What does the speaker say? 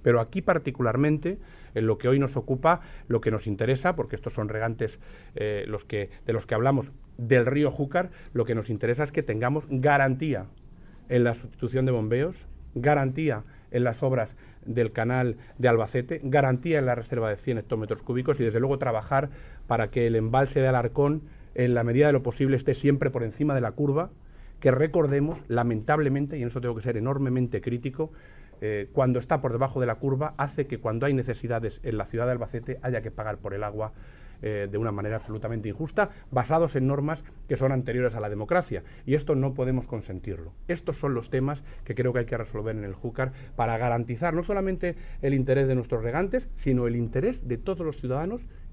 Pero aquí particularmente, en lo que hoy nos ocupa, lo que nos interesa, porque estos son regantes de los que hablamos del río Júcar, lo que nos interesa es que tengamos garantía en la sustitución de bombeos, garantía en las obras del canal de Albacete, garantía en la reserva de 100 hectómetros cúbicos y desde luego trabajar para que el embalse de Alarcón, en la medida de lo posible, esté siempre por encima de la curva, que recordemos, lamentablemente, y en eso tengo que ser enormemente crítico, cuando está por debajo de la curva hace que cuando hay necesidades en la ciudad de Albacete haya que pagar por el agua de una manera absolutamente injusta, basados en normas que son anteriores a la democracia. Y esto no podemos consentirlo. Estos son los temas que creo que hay que resolver en el Júcar para garantizar no solamente el interés de nuestros regantes, sino el interés de todos los ciudadanos